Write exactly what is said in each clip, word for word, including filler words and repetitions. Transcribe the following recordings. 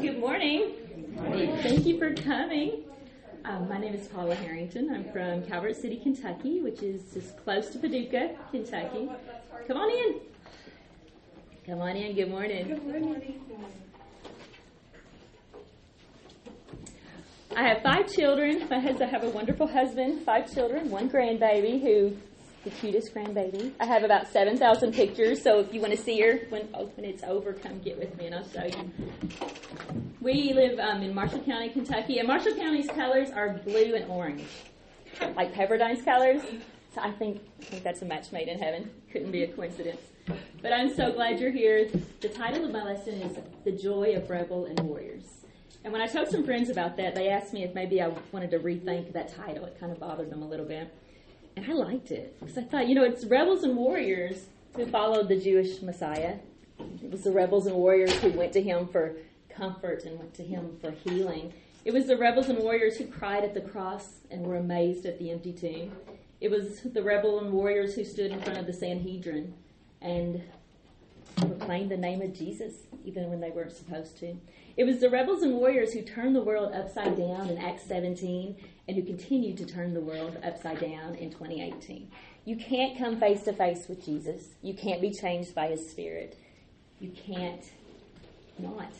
Good morning. Good morning. Thank you for coming. Um, my name is Paula Harrington. I'm from Calvert City, Kentucky, which is just close to Paducah, Kentucky. Come on in. Come on in. Good morning. Good morning. I have five children. My husband, I have a wonderful husband, five children, one grandbaby who the cutest grandbaby. I have about seven thousand pictures, so if you want to see her when, oh, when it's over, come get with me and I'll show you. We live um, in Marshall County, Kentucky, and Marshall County's colors are blue and orange, like Pepperdine's colors. So I think, I think that's a match made in heaven. Couldn't be a coincidence. But I'm so glad you're here. The title of my lesson is The Joy of Rebel and Warriors. And when I told some friends about that, they asked me if maybe I wanted to rethink that title. It kind of bothered them a little bit. And I liked it because I thought, you know, it's rebels and warriors who followed the Jewish Messiah. It was the rebels and warriors who went to him for comfort and went to him for healing. It was the rebels and warriors who cried at the cross and were amazed at the empty tomb. It was the rebel and warriors who stood in front of the Sanhedrin and proclaimed the name of Jesus even when they weren't supposed to. It was the rebels and warriors who turned the world upside down in Acts seventeen and who continue to turn the world upside down in twenty eighteen. You can't come face to face with Jesus. You can't be changed by his Spirit. You can't not.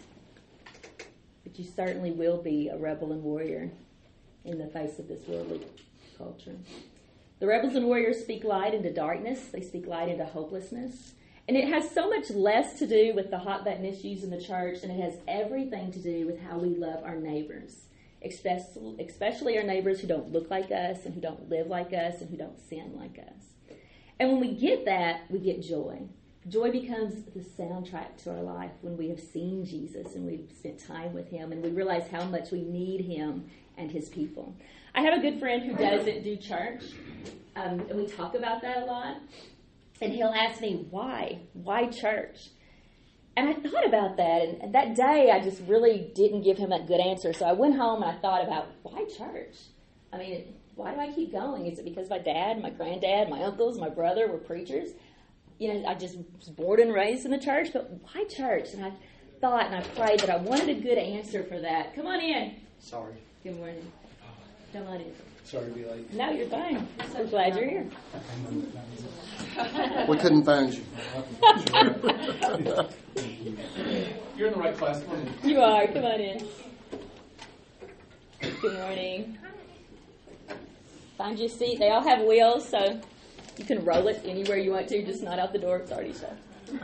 But you certainly will be a rebel and warrior in the face of this worldly culture. The rebels and warriors speak light into darkness. They speak light into hopelessness. And it has so much less to do with the hot button issues in the church, and it has everything to do with how we love our neighbors, especially, especially our neighbors who don't look like us and who don't live like us and who don't sin like us. And when we get that, we get joy. Joy becomes the soundtrack to our life when we have seen Jesus and we've spent time with him and we realize how much we need him and his people. I have a good friend who doesn't do church, um, and we talk about that a lot. And he'll ask me, why? Why church? And I thought about that, and, and that day I just really didn't give him a good answer. So I went home and I thought about, why church? I mean, why do I keep going? Is it because my dad, my granddad, my uncles, my brother were preachers? You know, I just was born and raised in the church, but why church? And I thought and I prayed that I wanted a good answer for that. Come on in. Sorry. Good morning. Come on in. Sorry to be late. No, you're fine. I'm so glad you're here. We couldn't find you. You're in the right class. Come on in. You are. Come on in. Good morning. Find your seat. They all have wheels, so you can roll it anywhere you want to, just not out the door. It's already shut.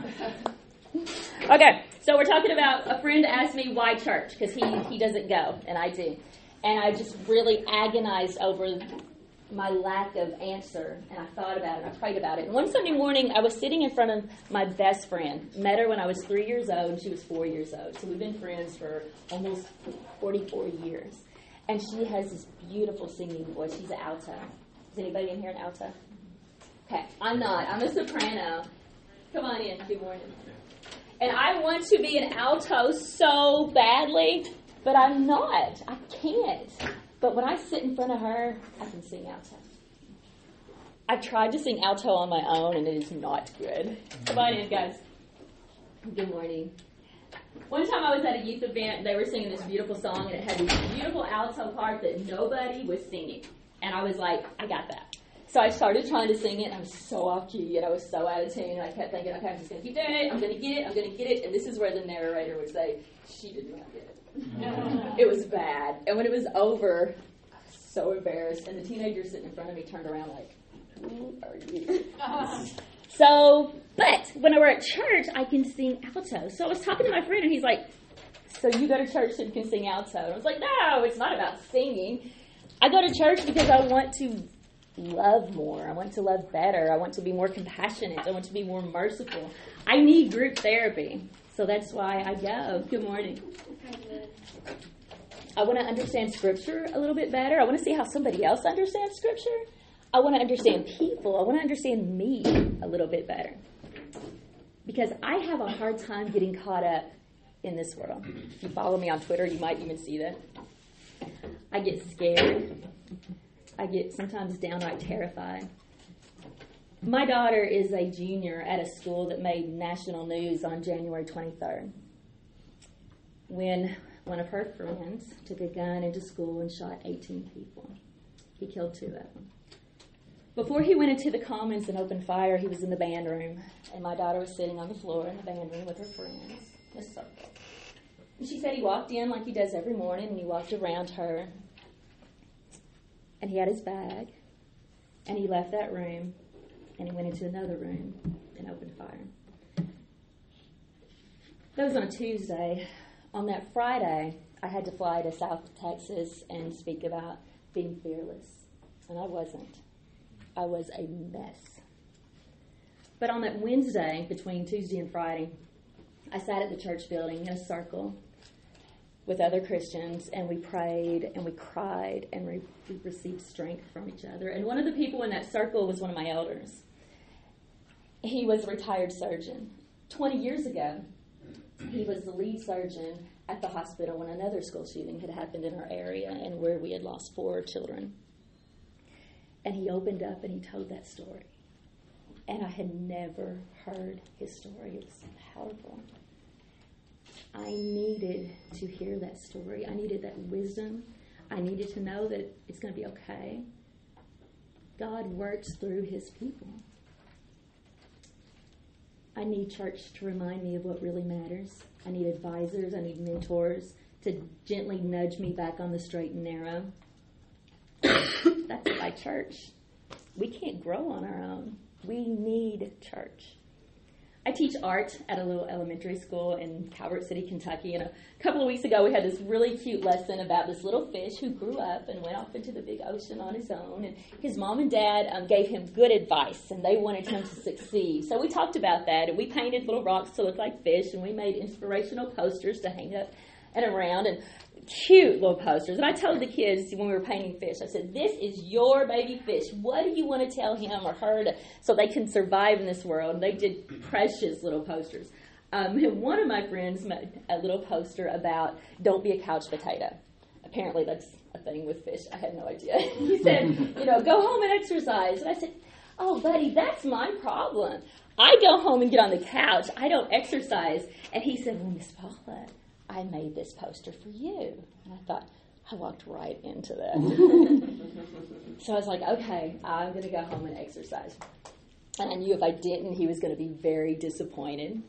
Okay, so we're talking about a friend asked me why church, because he, he doesn't go, and I do. And I just really agonized over my lack of answer, and I thought about it, and I prayed about it. And one Sunday morning, I was sitting in front of my best friend. Met her when I was three years old, and she was four years old. So we've been friends for almost forty-four years. And she has this beautiful singing voice. She's an alto. Is anybody in here an alto? Okay, I'm not. I'm a soprano. Come on in. Good morning. And I want to be an alto so badly, but I'm not. I can't. But when I sit in front of her, I can sing alto. I've tried to sing alto on my own, and it is not good. Come on in, guys. Good morning. One time I was at a youth event, they were singing this beautiful song, and it had this beautiful alto part that nobody was singing. And I was like, I got that. So I started trying to sing it, and I was so off key, and I was so out of tune, and I kept thinking, okay, I'm just going to keep doing it, I'm going to get it, I'm going to get it, and this is where the narrator would say, she did not get it. It was bad. And when it was over, I was so embarrassed, and the teenager sitting in front of me turned around like, who are you? So, but when we're at church, I can sing alto. So I was talking to my friend, and he's like, so you go to church so you can sing alto? And I was like, no, it's not about singing. I go to church because I want to love more. I want to love better. I want to be more compassionate. I want to be more merciful. I need group therapy. So that's why I go. Good morning. I want to understand Scripture a little bit better. I want to see how somebody else understands Scripture. I want to understand people. I want to understand me a little bit better. Because I have a hard time getting caught up in this world. If you follow me on Twitter, you might even see that. I get scared. I get sometimes downright terrified. My daughter is a junior at a school that made national news on January twenty-third. When one of her friends took a gun into school and shot eighteen people. He killed two of them. Before he went into the Commons and opened fire, he was in the band room, and my daughter was sitting on the floor in the band room with her friends in a circle. And she said he walked in like he does every morning, and he walked around her, and he had his bag, and he left that room, and he went into another room and opened fire. That was on a Tuesday. On that Friday, I had to fly to South Texas and speak about being fearless, and I wasn't. I was a mess. But on that Wednesday, between Tuesday and Friday, I sat at the church building in a circle with other Christians, and we prayed, and we cried, and we, we received strength from each other. And one of the people in that circle was one of my elders. He was a retired surgeon. Twenty years ago, he was the lead surgeon at the hospital when another school shooting had happened in our area and where we had lost four children. And he opened up and he told that story. And I had never heard his story. It was so powerful. I needed to hear that story. I needed that wisdom. I needed to know that it's going to be okay. God works through his people. I need church to remind me of what really matters. I need advisors. I need mentors to gently nudge me back on the straight and narrow. That's why church. We can't grow on our own. We need church. I teach art at a little elementary school in Calvert City, Kentucky, and a couple of weeks ago we had this really cute lesson about this little fish who grew up and went off into the big ocean on his own, and his mom and dad um, gave him good advice, and they wanted him to succeed. So we talked about that, and we painted little rocks to look like fish, and we made inspirational posters to hang up and around, and cute little posters. And I told the kids when we were painting fish, I said, this is your baby fish. What do you want to tell him or her to, so they can survive in this world? And they did precious little posters. Um, and one of my friends made a little poster about don't be a couch potato. Apparently that's a thing with fish. I had no idea. He said, you know, go home and exercise. And I said, oh, buddy, that's my problem. I go home and get on the couch. I don't exercise. And he said, well, Miss Paula, I made this poster for you. And I thought, I walked right into that. So I was like, okay, I'm going to go home and exercise. And I knew if I didn't, he was going to be very disappointed.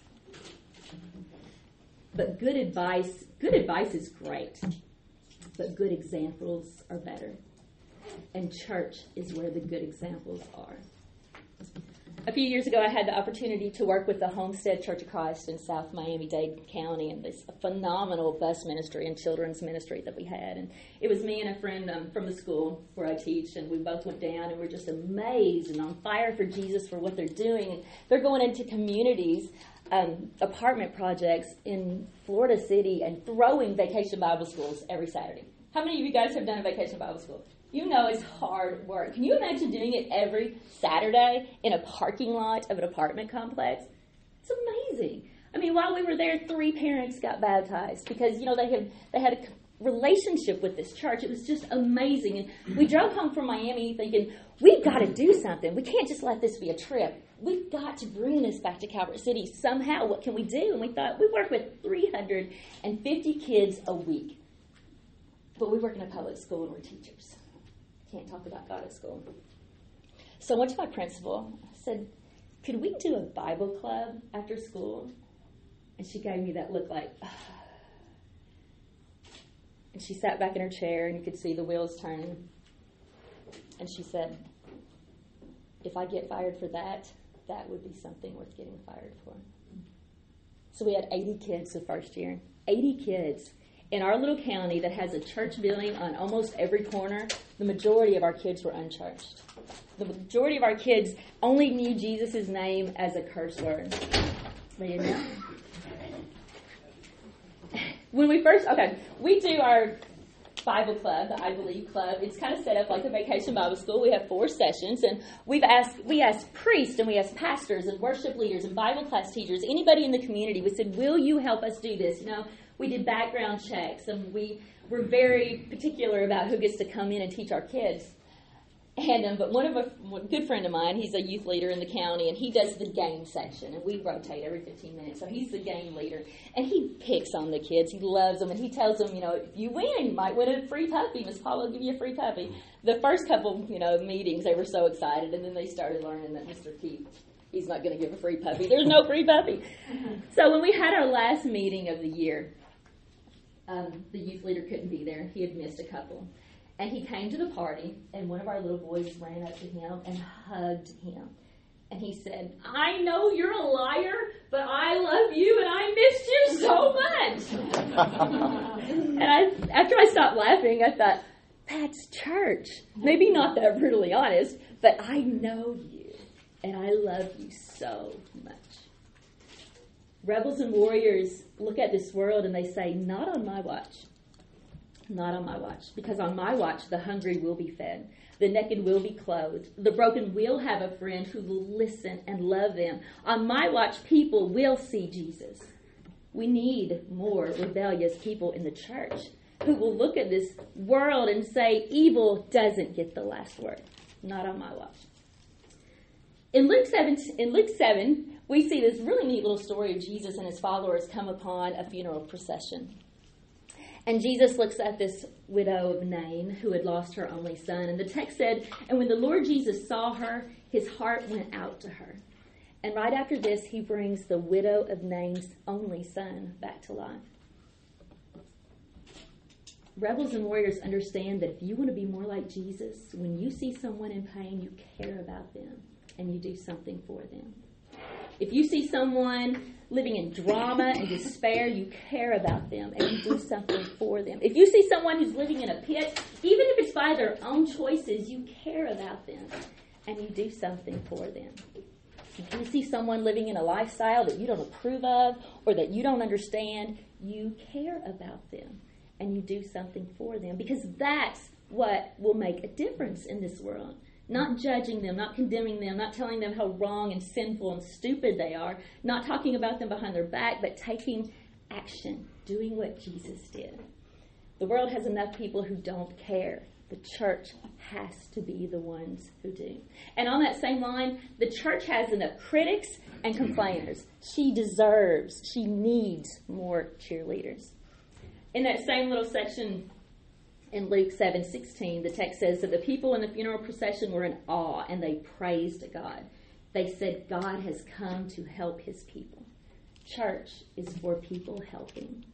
But good advice, good advice is great. But good examples are better. And church is where the good examples are. A few years ago, I had the opportunity to work with the Homestead Church of Christ in South Miami-Dade County, and this phenomenal bus ministry and children's ministry that we had. And it was me and a friend um, from the school where I teach, and we both went down, and we're just amazed and on fire for Jesus for what they're doing. And they're going into communities, um, apartment projects in Florida City, and throwing vacation Bible schools every Saturday. How many of you guys have done a vacation Bible school? You know it's hard work. Can you imagine doing it every Saturday in a parking lot of an apartment complex? It's amazing. I mean, while we were there, three parents got baptized because, you know, they had they had a relationship with this church. It was just amazing. And we drove home from Miami thinking, we've got to do something. We can't just let this be a trip. We've got to bring this back to Calvert City somehow. What can we do? And we thought, we work with three hundred fifty kids a week. But we work in a public school and we're teachers. Can't talk about God at school. So I went to my principal. I said, could we do a Bible club after school? And she gave me that look like, ah. And she sat back in her chair and you could see the wheels turning. And she said, if I get fired for that, that would be something worth getting fired for. So we had eighty kids the first year. eighty kids. In our little county that has a church building on almost every corner, the majority of our kids were unchurched. The majority of our kids only knew Jesus' name as a curse word. They didn't know. When we first, okay, we do our Bible club, the I Believe Club. It's kind of set up like a vacation Bible school. We have four sessions, and we've asked, we asked priests, and we asked pastors, and worship leaders, and Bible class teachers, anybody in the community. We said, will you help us do this? You know, we did background checks, and we were very particular about who gets to come in and teach our kids. And um, but one of a one good friend of mine, he's a youth leader in the county, and he does the game section, and we rotate every fifteen minutes. So he's the game leader, and he picks on the kids. He loves them, and he tells them, you know, if you win, you might win a free puppy. Miss Paula will give you a free puppy. The first couple, you know, meetings, they were so excited, and then they started learning that Mister Keith, he's not going to give a free puppy. There's no free puppy. So when we had our last meeting of the year, um, the youth leader couldn't be there. He had missed a couple. And he came to the party, and one of our little boys ran up to him and hugged him. And he said, I know you're a liar, but I love you, and I missed you so much. And I, after I stopped laughing, I thought, that's church. Maybe not that brutally honest, but I know you, and I love you so much. Rebels and warriors look at this world, and they say, not on my watch. Not on my watch, because on my watch, the hungry will be fed, the naked will be clothed, the broken will have a friend who will listen and love them. On my watch, people will see Jesus. We need more rebellious people in the church who will look at this world and say, evil doesn't get the last word. Not on my watch. In Luke seven, in Luke seven, we see this really neat little story of Jesus and his followers come upon a funeral procession. And Jesus looks at this widow of Nain who had lost her only son. And the text said, and when the Lord Jesus saw her, his heart went out to her. And right after this, he brings the widow of Nain's only son back to life. Rebels and warriors understand that if you want to be more like Jesus, when you see someone in pain, you care about them and you do something for them. If you see someone living in drama and despair, you care about them and you do something for them. If you see someone who's living in a pit, even if it's by their own choices, you care about them and you do something for them. If you see someone living in a lifestyle that you don't approve of or that you don't understand, you care about them and you do something for them, because that's what will make a difference in this world. Not judging them, not condemning them, not telling them how wrong and sinful and stupid they are, not talking about them behind their back, but taking action, doing what Jesus did. The world has enough people who don't care. The church has to be the ones who do. And on that same line, the church has enough critics and complainers. She deserves, she needs more cheerleaders. In that same little section in Luke seven sixteen, the text says that the people in the funeral procession were in awe and they praised God. They said, God has come to help his people. Church is for people helping.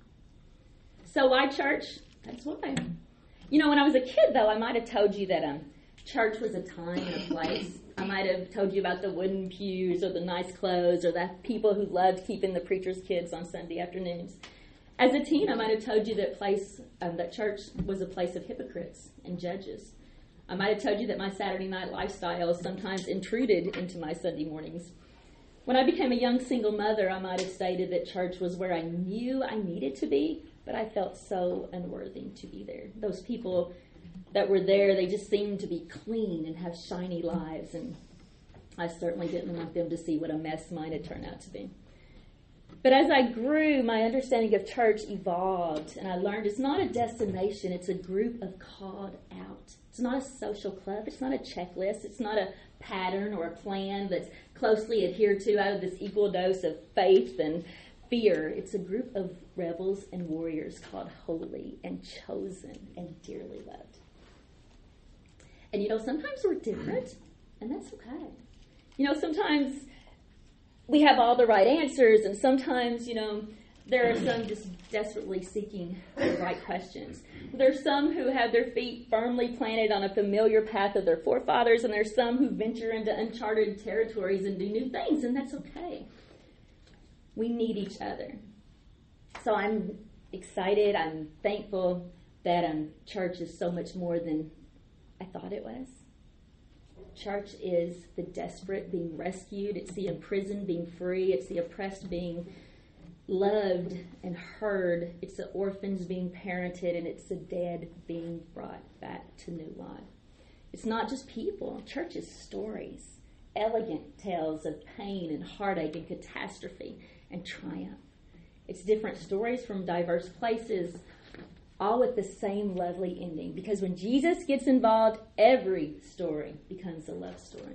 So why church? That's why. You know, when I was a kid, though, I might have told you that um, church was a time and a place. I might have told you about the wooden pews or the nice clothes or the people who loved keeping the preacher's kids on Sunday afternoons. As a teen, I might have told you that place, um, that church was a place of hypocrites and judges. I might have told you that my Saturday night lifestyle sometimes intruded into my Sunday mornings. When I became a young single mother, I might have stated that church was where I knew I needed to be, but I felt so unworthy to be there. Those people that were there, they just seemed to be clean and have shiny lives, and I certainly didn't want them to see what a mess mine had turned out to be. But as I grew, my understanding of church evolved, and I learned it's not a destination, it's a group of called out. It's not a social club, it's not a checklist, it's not a pattern or a plan that's closely adhered to out of this equal dose of faith and fear. It's a group of rebels and warriors called holy and chosen and dearly loved. And you know, sometimes we're different, and that's okay. You know, sometimes we have all the right answers, and sometimes, you know, there are some just desperately seeking the right questions. There's some who have their feet firmly planted on a familiar path of their forefathers, and there's some who venture into uncharted territories and do new things, and that's okay. We need each other. So I'm excited, I'm thankful that um, church is so much more than I thought it was. Church is the desperate being rescued. It's the imprisoned being free. It's the oppressed being loved and heard. It's the orphans being parented, and it's the dead being brought back to new life. It's not just people. Church is stories, elegant tales of pain and heartache and catastrophe and triumph. It's different stories from diverse places, all with the same lovely ending. Because when Jesus gets involved, every story becomes a love story.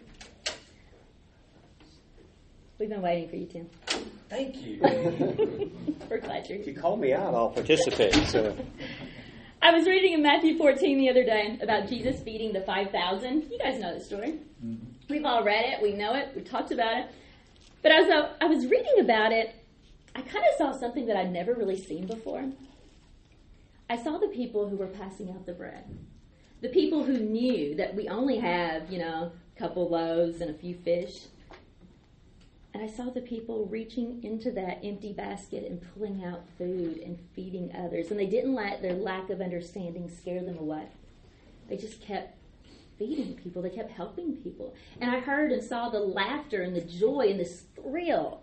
We've been waiting for you, Tim. Thank you. We're glad you're If here. you call me out, I'll participate. So. I was reading in Matthew fourteen the other day about Jesus feeding the five thousand. You guys know the story. Mm-hmm. We've all read it. We know it. We talked about it. But as I, I was reading about it, I kind of saw something that I'd never really seen before. I saw the people who were passing out the bread. The people who knew that we only have, you know, a couple loaves and a few fish. And I saw the people reaching into that empty basket and pulling out food and feeding others. And they didn't let their lack of understanding scare them away. They just kept feeding people. They kept helping people. And I heard and saw the laughter and the joy and this thrill.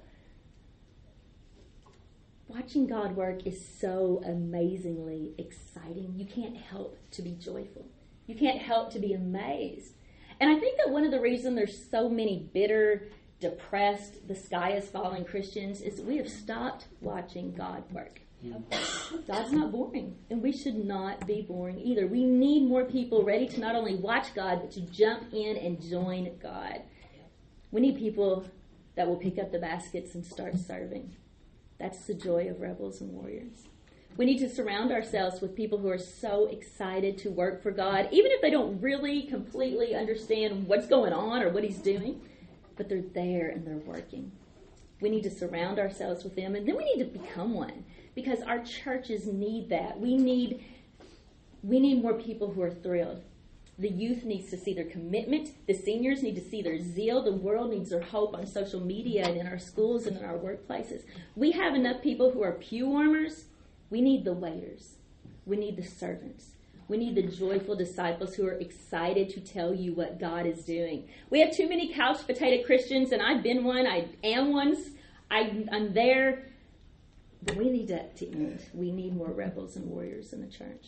Watching God work is so amazingly exciting. You can't help to be joyful. You can't help to be amazed. And I think that one of the reasons there's so many bitter, depressed, the sky is falling Christians is that we have stopped watching God work. God's not boring, and we should not be boring either. We need more people ready to not only watch God, but to jump in and join God. We need people that will pick up the baskets and start serving. That's the joy of Rebels and Warriors. We need to surround ourselves with people who are so excited to work for God, even if they don't really completely understand what's going on or what He's doing. But they're there and they're working. We need to surround ourselves with them, and then we need to become one, because our churches need that. We need we need more people who are thrilled. The youth needs to see their commitment. The seniors need to see their zeal. The world needs their hope on social media and in our schools and in our workplaces. We have enough people who are pew warmers. We need the waiters. We need the servants. We need the joyful disciples who are excited to tell you what God is doing. We have too many couch potato Christians, and I've been one. I am one. I, I'm there. But we need to, to end. We need more rebels and warriors in the church.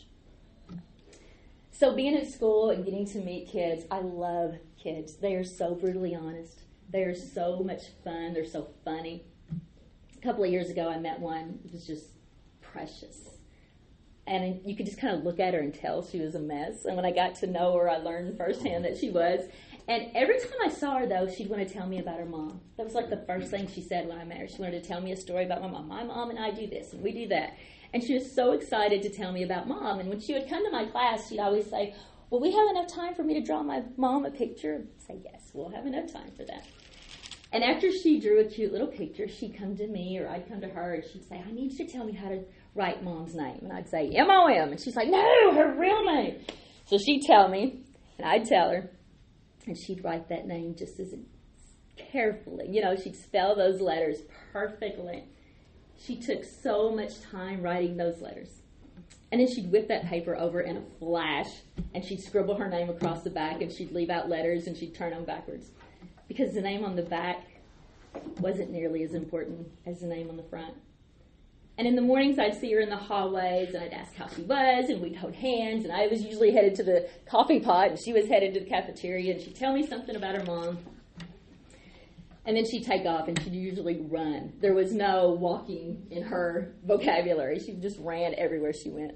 So being at school and getting to meet kids, I love kids. They are so brutally honest. They are so much fun. They're so funny. A couple of years ago, I met one. It was just precious. And you could just kind of look at her and tell she was a mess. And when I got to know her, I learned firsthand that she was. And every time I saw her, though, she'd want to tell me about her mom. That was like the first thing she said when I met her. She wanted to tell me a story about my mom. My mom and I do this, and we do that. And she was so excited to tell me about Mom. And when she would come to my class, she'd always say, will we have enough time for me to draw my mom a picture? I'd say, yes, we'll have enough time for that. And after she drew a cute little picture, she'd come to me, or I'd come to her, and she'd say, I need you to tell me how to write Mom's name. And I'd say, M O M. And she's like, no, her real name. So she'd tell me, and I'd tell her, and she'd write that name just as carefully. You know, she'd spell those letters perfectly. She took so much time writing those letters. And then she'd whip that paper over in a flash, and she'd scribble her name across the back, and she'd leave out letters, and she'd turn them backwards. Because the name on the back wasn't nearly as important as the name on the front. And in the mornings, I'd see her in the hallways, and I'd ask how she was, and we'd hold hands, and I was usually headed to the coffee pot, and she was headed to the cafeteria, and she'd tell me something about her mom. And then she'd take off, and she'd usually run. There was no walking in her vocabulary. She just ran everywhere she went.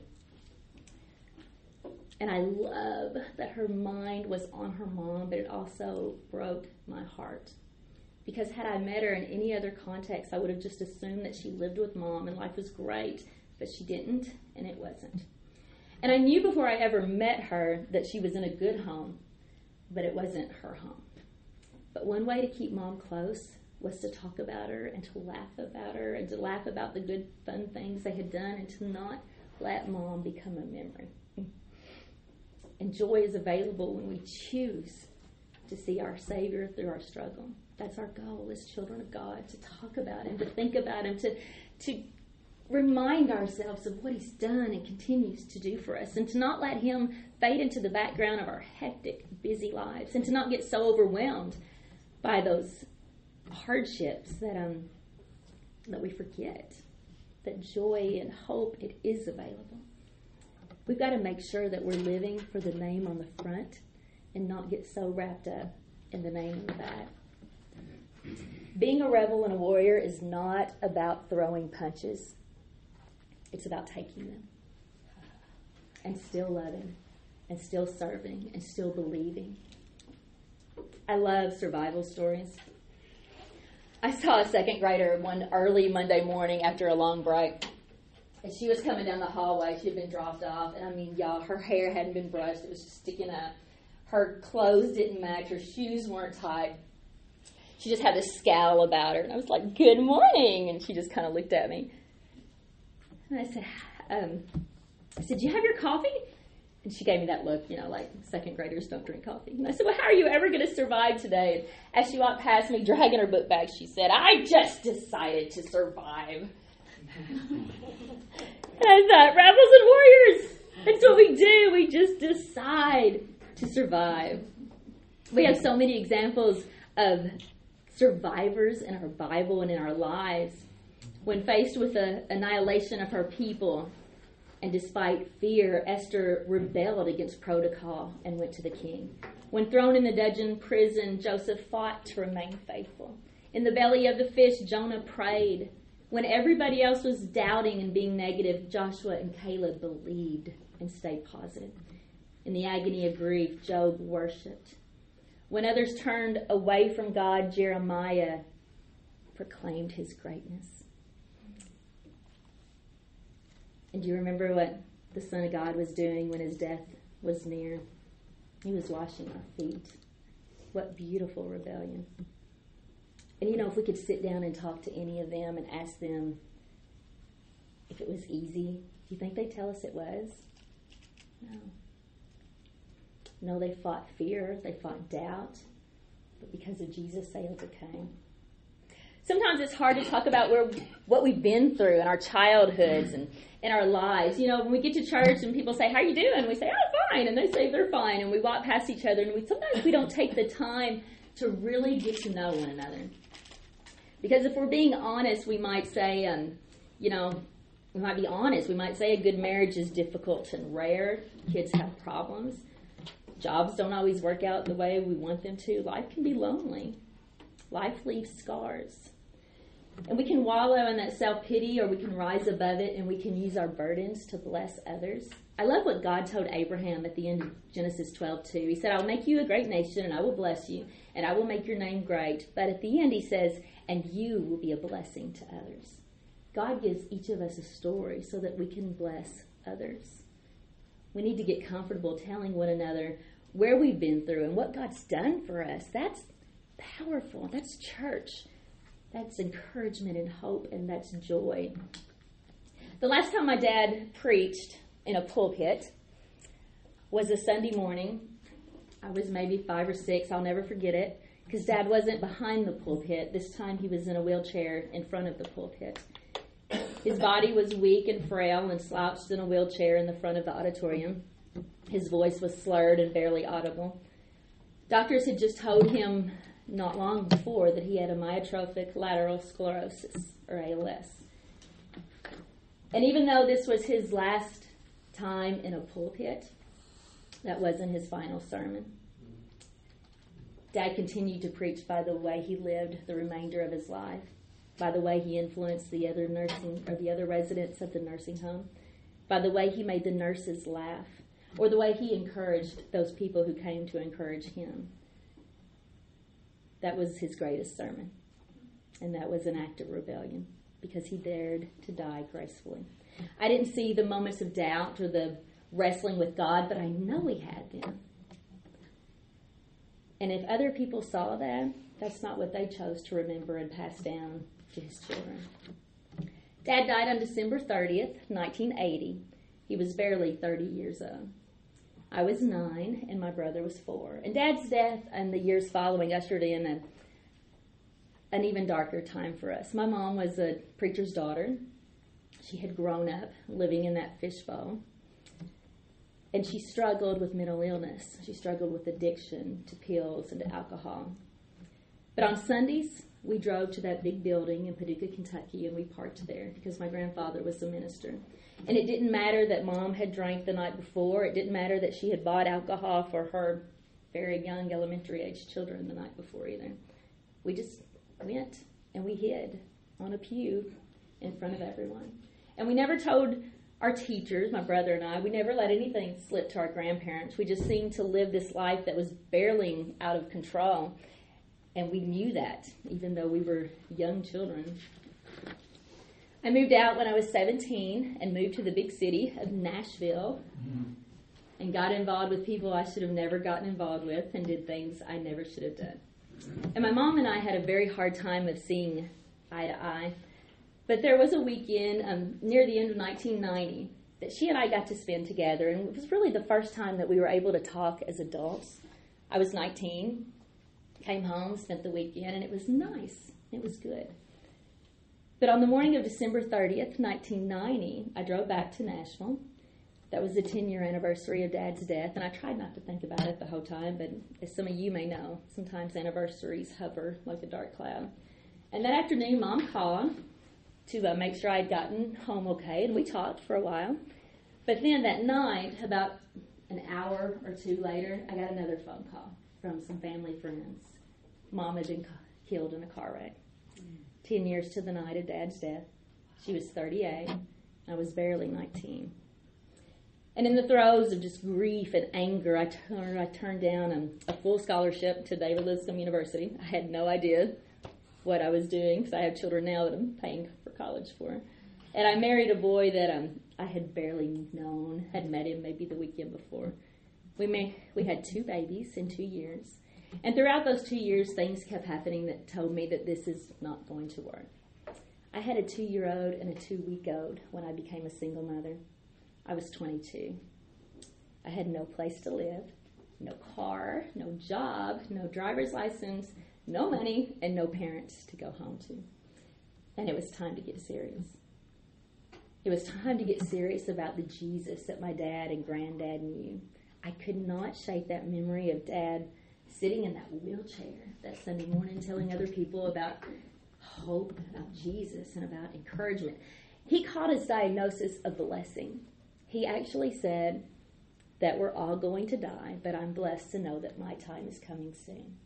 And I love that her mind was on her mom, but it also broke my heart. Because had I met her in any other context, I would have just assumed that she lived with Mom and life was great, but she didn't, and it wasn't. And I knew before I ever met her that she was in a good home, but it wasn't her home. But one way to keep Mom close was to talk about her and to laugh about her and to laugh about the good, fun things they had done and to not let Mom become a memory. And joy is available when we choose to see our Savior through our struggle. That's our goal as children of God, to talk about Him, to think about Him, to, to remind ourselves of what He's done and continues to do for us, and to not let Him fade into the background of our hectic, busy lives, and to not get so overwhelmed by those hardships that um that we forget that joy and hope, it is available. We've got to make sure that we're living for the name on the front and not get so wrapped up in the name on the back. Being a rebel and a warrior is not about throwing punches. It's about taking them. and still loving and still serving and still believing. I love survival stories. I saw a second grader one early Monday morning after a long break. And she was coming down the hallway. She had been dropped off. And I mean, y'all, her hair hadn't been brushed. It was just sticking up. Her clothes didn't match. Her shoes weren't tied. She just had this scowl about her. And I was like, good morning. And she just kind of looked at me. And I said, um, I said, do you have your coffee? And she gave me that look, you know, like second graders don't drink coffee. And I said, well, how are you ever going to survive today? And as she walked past me, dragging her book bag, she said, I just decided to survive. And I thought, rebels and warriors, that's what we do. We just decide to survive. We have so many examples of survivors in our Bible and in our lives. When faced with the annihilation of her people, and despite fear, Esther rebelled against protocol and went to the king. When thrown in the dungeon prison, Joseph fought to remain faithful. In the belly of the fish, Jonah prayed. When everybody else was doubting and being negative, Joshua and Caleb believed and stayed positive. In the agony of grief, Job worshiped. When others turned away from God, Jeremiah proclaimed his greatness. And do you remember what the Son of God was doing when his death was near? He was washing our feet. What beautiful rebellion. And you know, if we could sit down and talk to any of them and ask them if it was easy, do you think they'd tell us it was? No. No, they fought fear, they fought doubt, but because of Jesus, they overcame. Sometimes it's hard to talk about where what we've been through in our childhoods and in our lives. You know, when we get to church and people say, how you doing? We say, oh, fine. And they say they're fine. And we walk past each other and we sometimes we don't take the time to really get to know one another. Because if we're being honest, we might say, um, you know, we might be honest. We might say a good marriage is difficult and rare. Kids have problems. Jobs don't always work out the way we want them to. Life can be lonely. Life leaves scars. And we can wallow in that self-pity, or we can rise above it and we can use our burdens to bless others. I love what God told Abraham at the end of Genesis twelve two. He said, I'll make you a great nation and I will bless you and I will make your name great. But at the end he says, and you will be a blessing to others. God gives each of us a story so that we can bless others. We need to get comfortable telling one another where we've been through and what God's done for us. That's powerful. That's church. That's encouragement and hope, and that's joy. The last time my dad preached in a pulpit was a Sunday morning. I was maybe five or six. I'll never forget it, because Dad wasn't behind the pulpit. This time he was in a wheelchair in front of the pulpit. His body was weak and frail and slouched in a wheelchair in the front of the auditorium. His voice was slurred and barely audible. Doctors had just told him not long before that he had amyotrophic lateral sclerosis, or A L S. And even though this was his last time in a pulpit, that wasn't his final sermon. Dad continued to preach by the way he lived the remainder of his life, by the way he influenced the other nursing or the other residents of the nursing home, by the way he made the nurses laugh, or the way he encouraged those people who came to encourage him. That was his greatest sermon. And that was an act of rebellion because he dared to die gracefully. I didn't see the moments of doubt or the wrestling with God, but I know he had them. And if other people saw that, that's not what they chose to remember and pass down to his children. Dad died on December thirtieth, nineteen eighty. He was barely thirty years old. I was nine, and my brother was four. And Dad's death and the years following ushered in a, an even darker time for us. My mom was a preacher's daughter. She had grown up living in that fishbowl. And she struggled with mental illness. She struggled with addiction to pills and to alcohol. But on Sundays, we drove to that big building in Paducah, Kentucky, and we parked there because my grandfather was a minister. And it didn't matter that Mom had drank the night before. It didn't matter that she had bought alcohol for her very young elementary-age children the night before either. We just went and we hid on a pew in front of everyone. And we never told Our teachers, my brother and I, we never let anything slip to our grandparents. We just seemed to live this life that was barely out of control. And we knew that, even though we were young children. I moved out when I was seventeen and moved to the big city of Nashville mm-hmm. and got involved with people I should have never gotten involved with and did things I never should have done. And my mom and I had a very hard time of seeing eye to eye. But there was a weekend um, near the end of nineteen ninety that she and I got to spend together, and it was really the first time that we were able to talk as adults. I was nineteen, came home, spent the weekend, and it was nice. It was good. But on the morning of December thirtieth, nineteen ninety, I drove back to Nashville. That was the ten-year anniversary of Dad's death, and I tried not to think about it the whole time, but as some of you may know, sometimes anniversaries hover like a dark cloud. And that afternoon, Mom called to uh, make sure I'd gotten home okay, and we talked for a while. But then that night, about an hour or two later, I got another phone call from some family friends. Mom had been ca- killed in a car wreck. Mm. Ten years to the night of Dad's death. She was thirty-eight. I was barely nineteen. And in the throes of just grief and anger, I turned, I turned down um, a full scholarship to David Lipscomb University. I had no idea what I was doing because I have children now that I'm paying for college for. And I married a boy that um, I had barely known, had met him maybe the weekend before. We may, we had two babies in two years. And throughout those two years, things kept happening that told me that this is not going to work. I had a two-year-old and a two-week-old when I became a single mother. I was twenty-two. I had no place to live, no car, no job, no driver's license, no money, and no parents to go home to. And it was time to get serious. It was time to get serious about the Jesus that my dad and granddad knew. I could not shake that memory of Dad sitting in that wheelchair that Sunday morning telling other people about hope, about Jesus, and about encouragement. He called his diagnosis a blessing. He actually said that we're all going to die, but I'm blessed to know that my time is coming soon.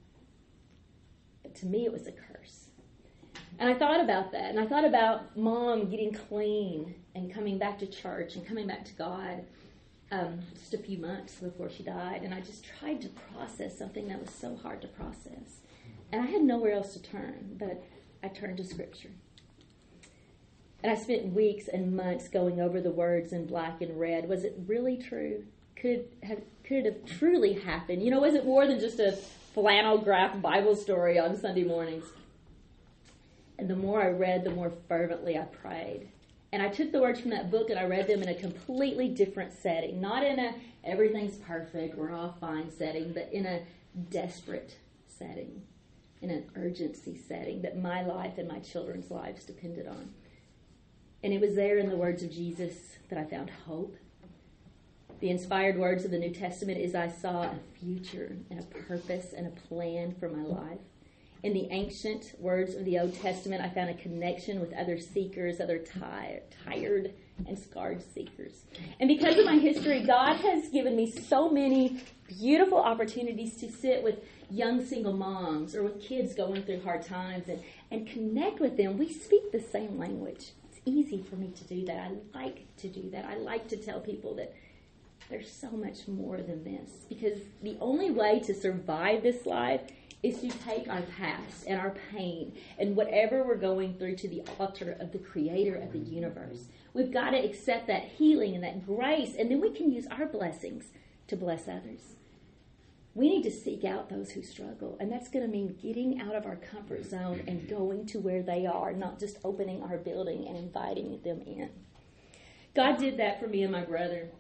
But to me, it was a curse. And I thought about that, and I thought about Mom getting clean and coming back to church and coming back to God um, just a few months before she died. And I just tried to process something that was so hard to process. And I had nowhere else to turn, but I turned to Scripture. And I spent weeks and months going over the words in black and red. Was it really true? Could it have, could it have truly happened? You know, was it more than just a flannel graph Bible story on Sunday mornings? And the more I read, the more fervently I prayed. And I took the words from that book and I read them in a completely different setting. Not in a everything's perfect, we're all fine setting, but in a desperate setting, in an urgency setting that my life and my children's lives depended on. And it was there in the words of Jesus that I found hope. The inspired words of the New Testament is I saw a future and a purpose and a plan for my life. In the ancient words of the Old Testament, I found a connection with other seekers, other tired, tired and scarred seekers. And because of my history, God has given me so many beautiful opportunities to sit with young single moms or with kids going through hard times and, and connect with them. We speak the same language. Easy for me to do that. I like to do that. I like to tell people that there's so much more than this, because the only way to survive this life is to take our past and our pain and whatever we're going through to the altar of the Creator of the universe. We've got to accept that healing and that grace, and then we can use our blessings to bless others. We need to seek out those who struggle, and that's going to mean getting out of our comfort zone and going to where they are, not just opening our building and inviting them in. God did that for me and my brother.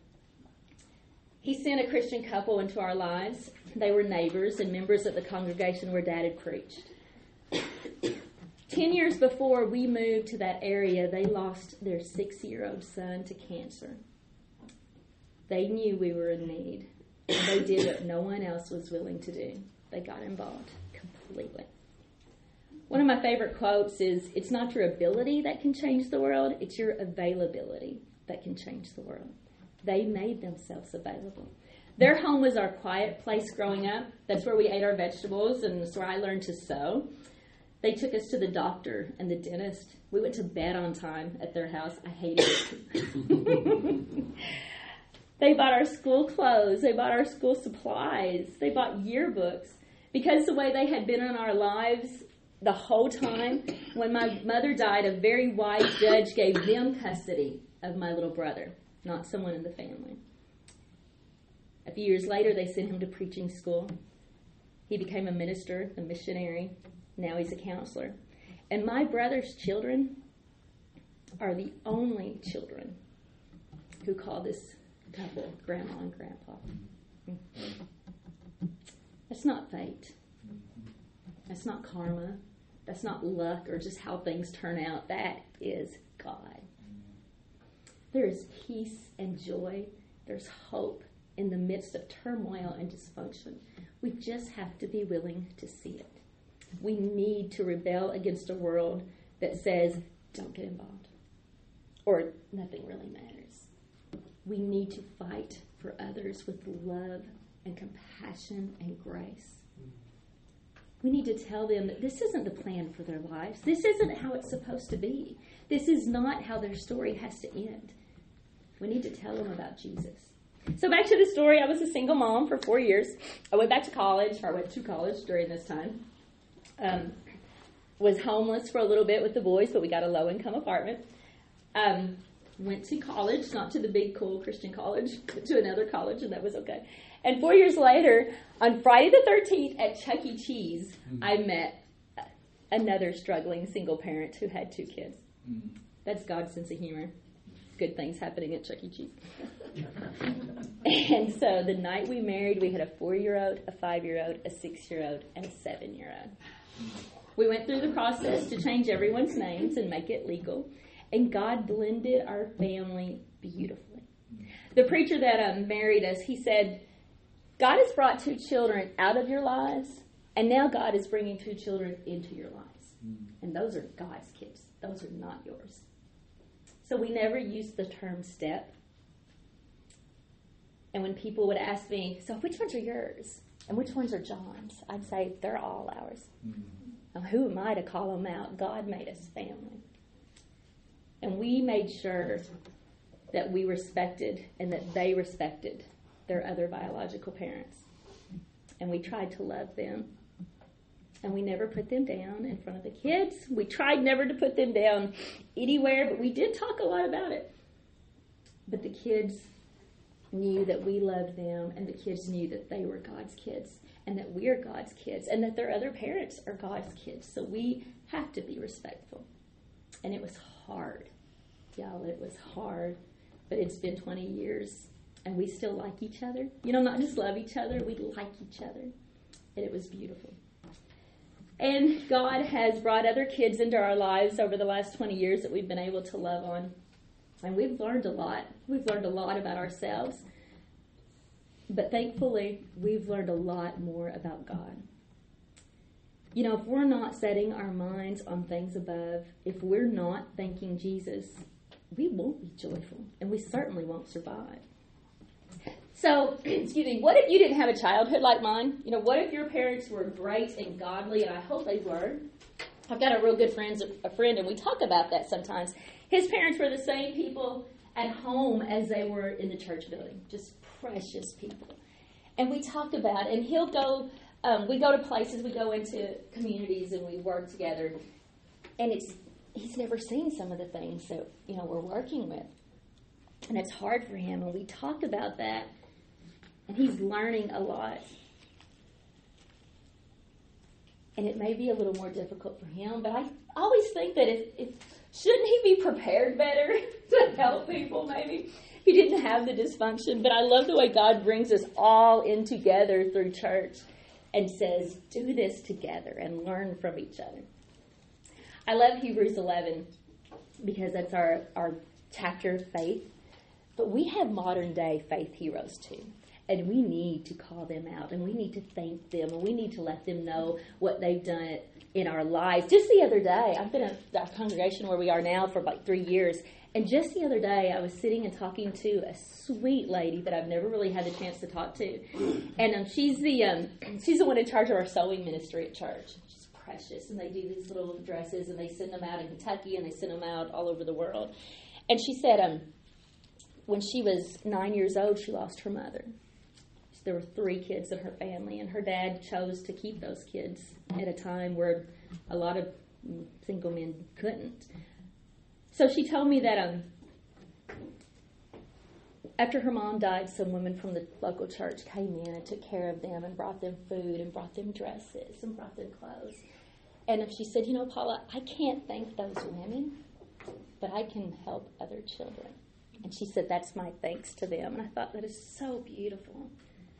He sent a Christian couple into our lives. They were neighbors and members of the congregation where Dad had preached. Ten years before we moved to that area, they lost their six-year-old son to cancer. They knew we were in need. And they did what no one else was willing to do. They got involved completely. One of my favorite quotes is, it's not your ability that can change the world, it's your availability that can change the world. They made themselves available. Their home was our quiet place growing up. That's where we ate our vegetables, and that's where I learned to sew. They took us to the doctor and the dentist. We went to bed on time at their house. I hated it. They bought our school clothes. They bought our school supplies. They bought yearbooks. Because the way they had been in our lives the whole time, when my mother died, a very wise judge gave them custody of my little brother, not someone in the family. A few years later, they sent him to preaching school. He became a minister, a missionary. Now he's a counselor. And my brother's children are the only children who call this couple grandma and grandpa. That's not fate. That's not karma. That's not luck or just how things turn out. That is God. There is peace and joy. There's hope in the midst of turmoil and dysfunction. We just have to be willing to see it. We need to rebel against a world that says, don't get involved, or nothing really matters. We need to fight for others with love and compassion and grace. We need to tell them that this isn't the plan for their lives. This isn't how it's supposed to be. This is not how their story has to end. We need to tell them about Jesus. So back to the story. I was a single mom for four years. I went back to college, or I went to college during this time. Um, was homeless for a little bit with the boys, but we got a low-income apartment. Um, went to college, not to the big, cool Christian college, but to another college, and that was okay. And four years later, on Friday the thirteenth at Chuck E. Cheese, mm-hmm. I met another struggling single parent who had two kids. Mm-hmm. That's God's sense of humor. Good things happening at Chuck E. Cheese. And so the night we married, we had a four-year-old, a five-year-old, a six-year-old, and a seven-year-old. We went through the process to change everyone's names and make it legal, and God blended our family beautifully. The preacher that um, married us, he said, God has brought two children out of your lives, and now God is bringing two children into your lives. And those are God's kids. Those are not yours. So we never used the term step. And when people would ask me, so which ones are yours? And which ones are John's? I'd say, they're all ours. Mm-hmm. Now, who am I to call them out? God made us family. And we made sure that we respected and that they respected their other biological parents. And we tried to love them. And we never put them down in front of the kids. We tried never to put them down anywhere, but we did talk a lot about it. But the kids knew that we loved them, and the kids knew that they were God's kids, and that we are God's kids, and that their other parents are God's kids. So we have to be respectful. And it was hard. Y'all, it was hard. But it's been twenty years, and we still like each other. You know, not just love each other, we like each other. And it was beautiful. And God has brought other kids into our lives over the last twenty years that we've been able to love on. And we've learned a lot. We've learned a lot about ourselves. But thankfully, we've learned a lot more about God. You know, if we're not setting our minds on things above, if we're not thanking Jesus, we won't be joyful. And we certainly won't survive. So, excuse me, what if you didn't have a childhood like mine? You know, what if your parents were great and godly, and I hope they were. I've got a real good friend, a friend, and we talk about that sometimes. His parents were the same people at home as they were in the church building, just precious people. And we talk about it, and he'll go, um, we go to places, we go into communities, and we work together. And it's he's never seen some of the things that, you know, we're working with. And it's hard for him, and we talk about that. And he's learning a lot. And it may be a little more difficult for him, but I always think that if, if shouldn't he be prepared better to help people, maybe? He didn't have the dysfunction, but I love the way God brings us all in together through church and says, do this together and learn from each other. I love Hebrews eleven because that's our, our chapter of faith. But we have modern day faith heroes too. And we need to call them out, and we need to thank them, and we need to let them know what they've done in our lives. Just the other day, I've been at our congregation where we are now for like three years, and just the other day, I was sitting and talking to a sweet lady that I've never really had the chance to talk to, and um, she's the um, she's the one in charge of our sewing ministry at church. She's precious. And they do these little dresses, and they send them out in Kentucky, and they send them out all over the world. And she said um, when she was nine years old, she lost her mother. There were three kids in her family, and her dad chose to keep those kids at a time where a lot of single men couldn't. So she told me that um, after her mom died, some women from the local church came in and took care of them and brought them food and brought them dresses and brought them clothes. And she said, you know, Paula, I can't thank those women, but I can help other children. And she said, that's my thanks to them. And I thought, that is so beautiful.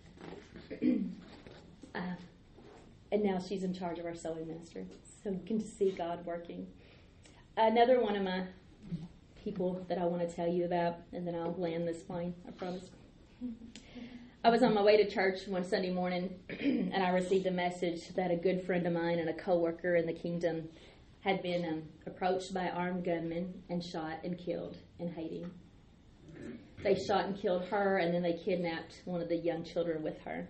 uh, and now she's in charge of our sewing ministry. So you can see God working. Another one of my people that I want to tell you about, and then I'll land this plane, I promise. I was on my way to church one Sunday morning, and I received a message that a good friend of mine and a coworker in the kingdom had been um, approached by armed gunmen and shot and killed in Haiti. They shot and killed her, and then they kidnapped one of the young children with her.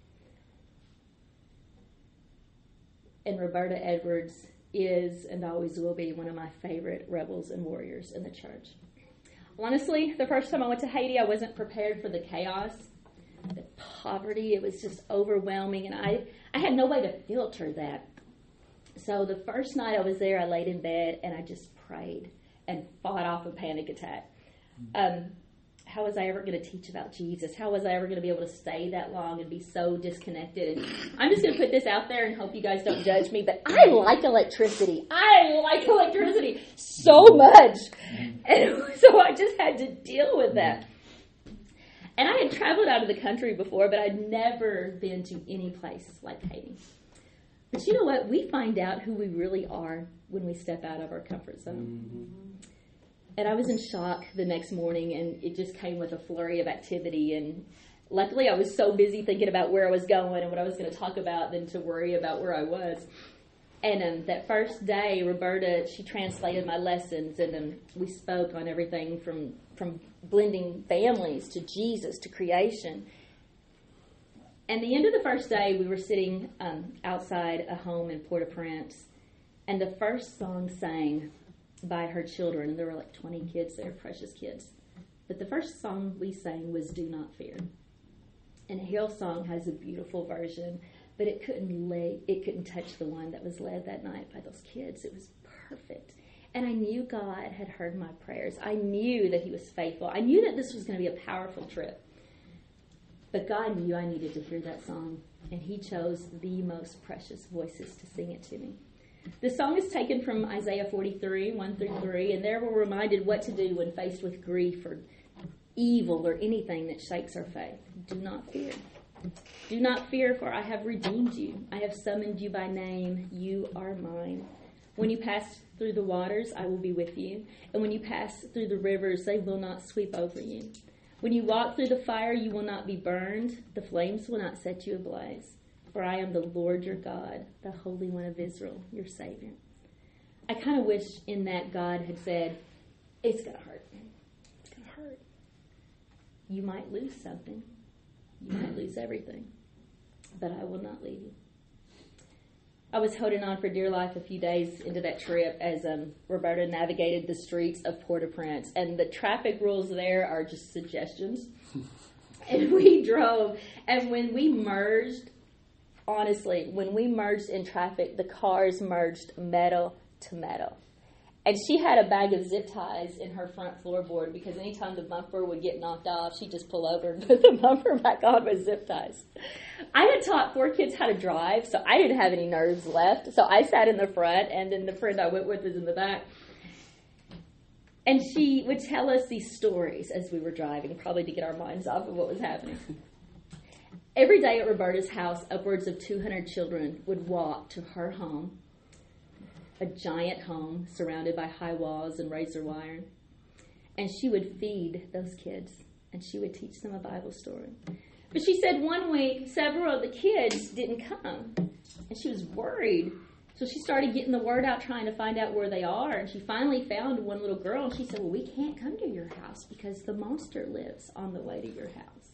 And Roberta Edwards is and always will be one of my favorite rebels and warriors in the church. Honestly, the first time I went to Haiti, I wasn't prepared for the chaos, the poverty. It was just overwhelming, and I, I had no way to filter that. So the first night I was there, I laid in bed, and I just prayed and fought off a panic attack. Um, how was I ever going to teach about Jesus? How was I ever going to be able to stay that long and be so disconnected? And I'm just going to put this out there and hope you guys don't judge me, but I like electricity. I like electricity so much. And so I just had to deal with that. And I had traveled out of the country before, but I'd never been to any place like Haiti. But you know what? We find out who we really are when we step out of our comfort zone. Mm-hmm. And I was in shock the next morning, and it just came with a flurry of activity. And luckily, I was so busy thinking about where I was going and what I was going to talk about than to worry about where I was. And um, that first day, Roberta, she translated my lessons, and um, we spoke on everything from, from blending families to Jesus to creation. And the end of the first day, we were sitting um, outside a home in Port-au-Prince, and the first song sang by her children, and there were like twenty kids there, precious kids. But the first song we sang was Do Not Fear. And Hillsong has a beautiful version, but it couldn't lay, it couldn't touch the one that was led that night by those kids. It was perfect. And I knew God had heard my prayers. I knew that he was faithful. I knew that this was going to be a powerful trip. But God knew I needed to hear that song, and he chose the most precious voices to sing it to me. The song is taken from Isaiah forty-three, one through three, and there we're reminded what to do when faced with grief or evil or anything that shakes our faith. Do not fear. Do not fear, for I have redeemed you. I have summoned you by name. You are mine. When you pass through the waters, I will be with you. And when you pass through the rivers, they will not sweep over you. When you walk through the fire, you will not be burned. The flames will not set you ablaze. For I am the Lord your God, the Holy One of Israel, your Savior. I kind of wish in that God had said, it's going to hurt. It's going to hurt. You might lose something. You might lose everything. But I will not leave you. I was holding on for dear life a few days into that trip as um, Roberta navigated the streets of Port-au-Prince. And the traffic rules there are just suggestions. And we drove. And when we merged, honestly, when we merged in traffic, the cars merged metal to metal. And she had a bag of zip ties in her front floorboard because anytime the bumper would get knocked off, she'd just pull over and put the bumper back on with zip ties. I had taught four kids how to drive, so I didn't have any nerves left. So I sat in the front, and then the friend I went with was in the back. And she would tell us these stories as we were driving, probably to get our minds off of what was happening. Every day at Roberta's house, upwards of two hundred children would walk to her home, a giant home surrounded by high walls and razor wire. And she would feed those kids, and she would teach them a Bible story. But she said one week, several of the kids didn't come, and she was worried. So she started getting the word out, trying to find out where they are, and she finally found one little girl, and she said, well, we can't come to your house because the monster lives on the way to your house.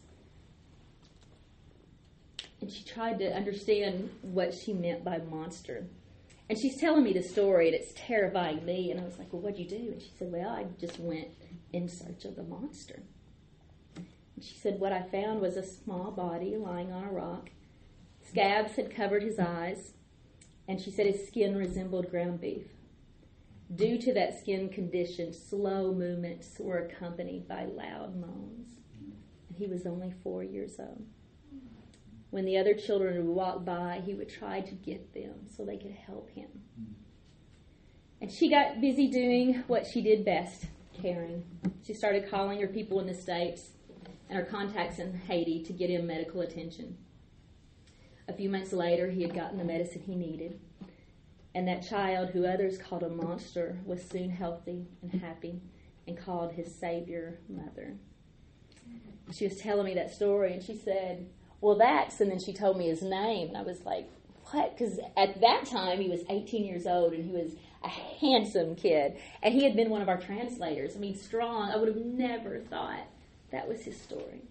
And she tried to understand what she meant by monster. And she's telling me the story, and it's terrifying me. And I was like, well, what'd you do? And she said, well, I just went in search of the monster. And she said, what I found was a small body lying on a rock. Scabs had covered his eyes, and she said his skin resembled ground beef. Due to that skin condition, slow movements were accompanied by loud moans. And he was only four years old. When the other children would walk by, he would try to get them so they could help him. And she got busy doing what she did best, caring. She started calling her people in the States and her contacts in Haiti to get him medical attention. A few months later, he had gotten the medicine he needed. And that child, who others called a monster, was soon healthy and happy and called his Savior Mother. She was telling me that story, and she said, well, that's, and then she told me his name, and I was like, what? Because at that time, he was eighteen years old, and he was a handsome kid, and he had been one of our translators. I mean, strong. I would have never thought that was his story.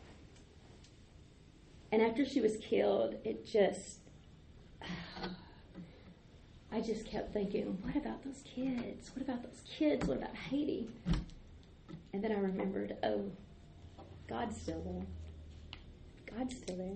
And after she was killed, it just, I just kept thinking, what about those kids? What about those kids? What about Haiti? And then I remembered, oh, God's still there. God's still there.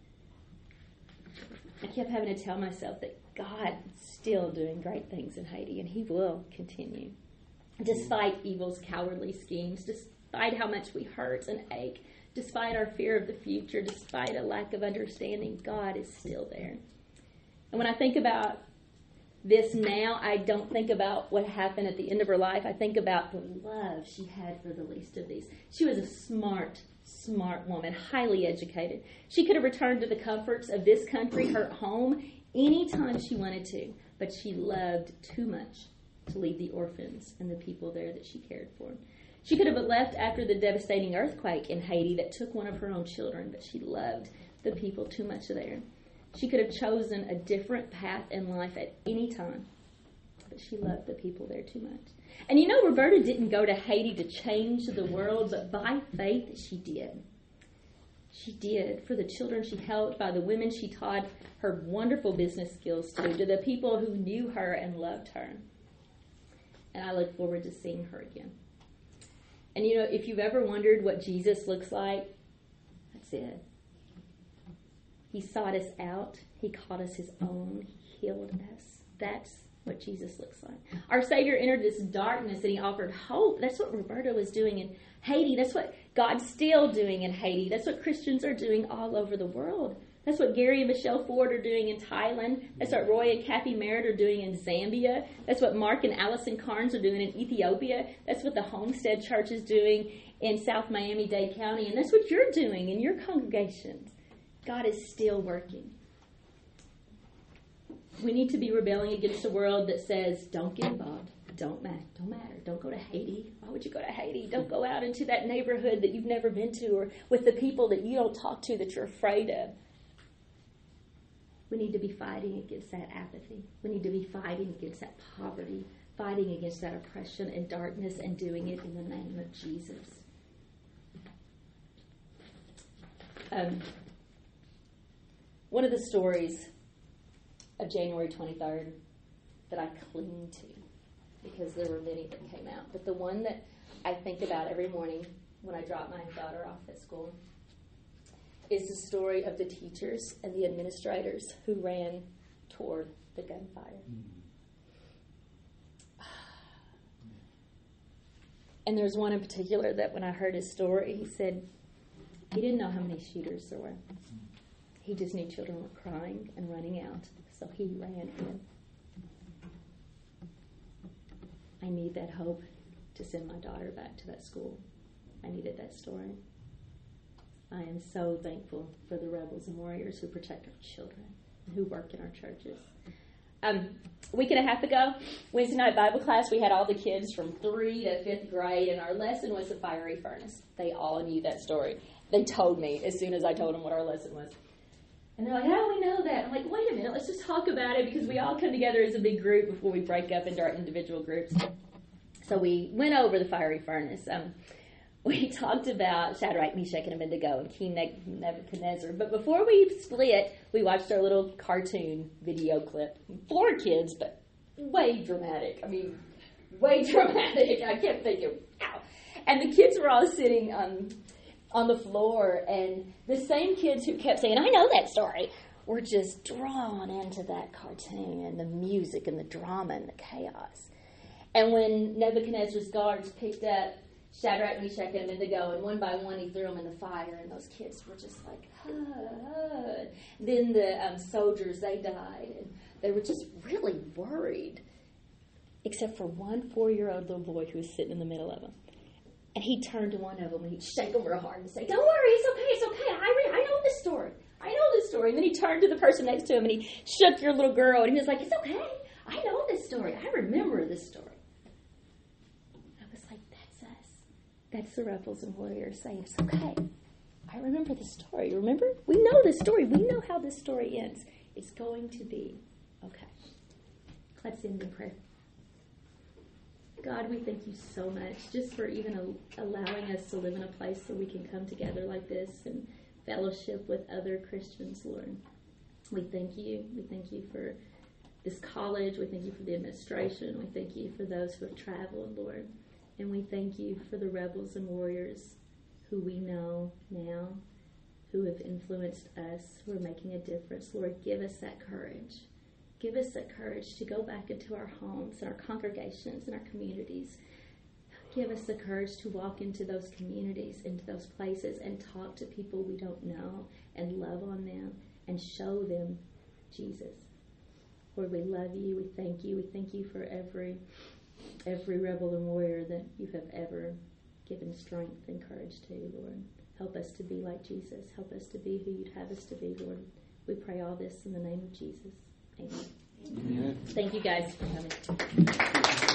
I kept having to tell myself that God's still doing great things in Haiti, and he will continue. Despite evil's cowardly schemes, despite how much we hurt and ache, despite our fear of the future, despite a lack of understanding, God is still there. And when I think about this now, I don't think about what happened at the end of her life. I think about the love she had for the least of these. She was a smart, smart woman, highly educated. She could have returned to the comforts of this country, her home, anytime she wanted to, but she loved too much to leave the orphans and the people there that she cared for. She could have left after the devastating earthquake in Haiti that took one of her own children, but she loved the people too much there. She could have chosen a different path in life at any time, but she loved the people there too much. And you know, Roberta didn't go to Haiti to change the world, but by faith she did. She did for the children she helped, by the women she taught her wonderful business skills to, to the people who knew her and loved her. And I look forward to seeing her again. And you know, if you've ever wondered what Jesus looks like, that's it. He sought us out. He called us his own. He healed us. That's what Jesus looks like. Our Savior entered this darkness and he offered hope. That's what Roberta was doing in Haiti. That's what God's still doing in Haiti. That's what Christians are doing all over the world. That's what Gary and Michelle Ford are doing in Thailand. That's what Roy and Kathy Merritt are doing in Zambia. That's what Mark and Allison Carnes are doing in Ethiopia. That's what the Homestead Church is doing in South Miami-Dade County. And that's what you're doing in your congregations. God is still working. We need to be rebelling against a world that says, don't get involved. Don't matter. Don't matter. Don't go to Haiti. Why would you go to Haiti? Don't go out into that neighborhood that you've never been to, or with the people that you don't talk to that you're afraid of. We need to be fighting against that apathy. We need to be fighting against that poverty, fighting against that oppression and darkness, and doing it in the name of Jesus. Um, one of the stories of January twenty-third that I cling to, because there were many that came out, but the one that I think about every morning when I drop my daughter off at school is the story of the teachers and the administrators who ran toward the gunfire. Mm-hmm. And there's one in particular that when I heard his story, he said he didn't know how many shooters there were. He just knew children were crying and running out, so he ran in. I need that hope to send my daughter back to that school. I needed that story. I am so thankful for the rebels and warriors who protect our children and who work in our churches. Um, a week and a half ago, Wednesday night Bible class, we had all the kids from three to fifth grade, and our lesson was the fiery furnace. They all knew that story. They told me as soon as I told them what our lesson was. And they're like, how do we know that? I'm like, wait a minute, let's just talk about it, because we all come together as a big group before we break up into our individual groups. So we went over the fiery furnace. Um, we talked about Shadrach, Meshach, and Abednego and King Nebuchadnezzar. But before we split, we watched our little cartoon video clip for kids, but way dramatic. I mean, way dramatic. I kept thinking, wow. And the kids were all sitting on, on the floor, and the same kids who kept saying, I know that story, were just drawn into that cartoon and the music and the drama and the chaos. And when Nebuchadnezzar's guards picked up Shadrach, Meshach, and Abednego, and one by one he threw them in the fire, and those kids were just like, ah. Then the um, soldiers, they died, and they were just really worried, except for one four-year-old little boy who was sitting in the middle of them. And he turned to one of them, and he'd shake them real hard and say, don't worry, it's okay, it's okay, I, re- I know this story. I know this story. And then he turned to the person next to him, and he shook your little girl, and he was like, it's okay, I know this story. I remember this story. That's the rebels and warriors saying, it's okay. I remember the story. Remember? We know this story. We know how this story ends. It's going to be okay. Let's end in prayer. God, we thank you so much just for even a- allowing us to live in a place where we can come together like this and fellowship with other Christians, Lord. We thank you. We thank you for this college. We thank you for the administration. We thank you for those who have traveled, Lord. And we thank you for the rebels and warriors who we know now, who have influenced us, who are making a difference. Lord, give us that courage. Give us that courage to go back into our homes and our congregations and our communities. Give us the courage to walk into those communities, into those places, and talk to people we don't know and love on them and show them Jesus. Lord, we love you. We thank you. We thank you for every every rebel and warrior that you have ever given strength and courage to, Lord. Help us to be like Jesus. Help us to be who you'd have us to be, Lord. We pray all this in the name of Jesus. Amen. Amen. Thank you guys for coming.